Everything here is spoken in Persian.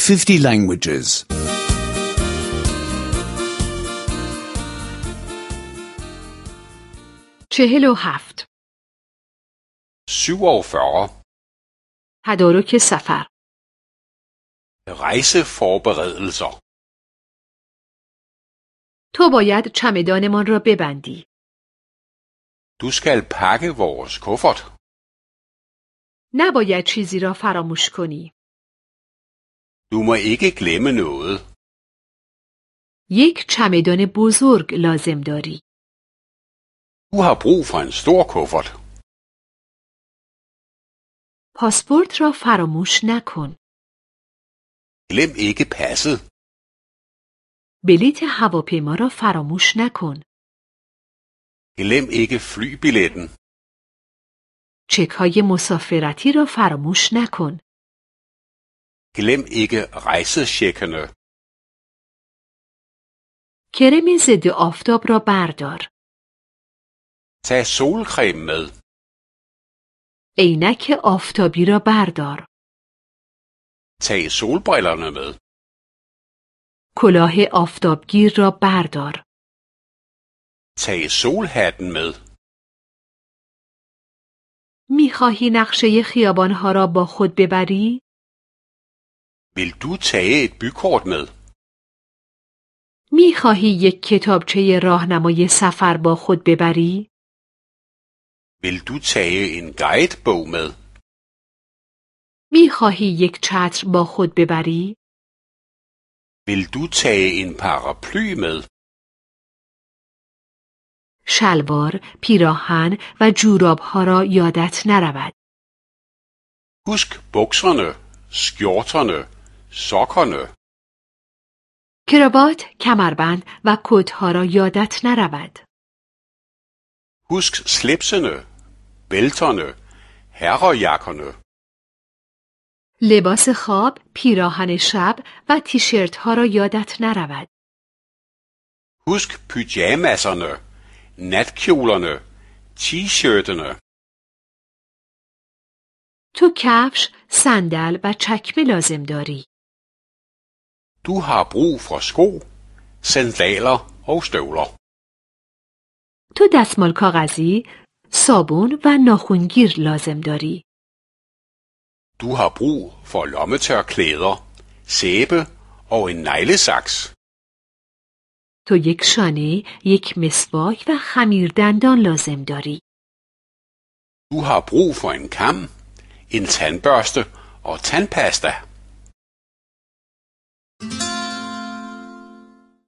50 languages. 47. 47. تدارک سفر. Rejseforberedelser. تو باید چمدانمان را ببندی. Du skal pakke vores kuffert. نباید چیزی را فراموش کنی. Du må ikke glemme noget. یک چمدان بزرگ لازم داری. Du har brug for en stor kuffert. پاسپورت را فراموش نکن. Glem ikke passet. بلیط هواپیما را فراموش نکن. Glem ikke flybilletten. چک‌های مسافرتی را فراموش نکن. Glem ikke rejsecheckene. کرم ضد آفتاب را بردار. Tag solcreme med. عینک آفتابی را بردار. Tag solbrillerne med. کلاه آفتابگیر را بردار. Tag solhatten med. می‌خواهی نقشه خیابان‌ها را با خود ببری؟ Vil du tage et bykort med? می‌خواهی یک کتابچه راهنمای سفر با خود ببری؟ Vil du tage en guidebog med? می‌خواهی یک چتر با خود ببری؟ Vil du tage en paraply med? شلوار، پیراهن و جوراب‌ها را یادت نرود. Husk bukserne, skjorterne, sokkerne. کراوات، کمربند و کت‌ها را یادت نرود. Husk slipsene, bælterne, herrejakkerne. لباس خواب، پیراهن شب و تیشرت‌ها را یادت نرود. Husk pyjamasserne, natkjolerne, t-shirtene. تو کفش، صندل و چکمه لازم داری. Du har brug for sko, sandaler og støvler. تو دستمال کاغذی، صابون و ناخنگیر لازم داری. Du har brug for lommetørklæder, sæbe og en neglesaks. تو یک شانه، یک مسواک و خمیردندان لازم داری. Du har brug for en kam, en tandbørste og tandpasta.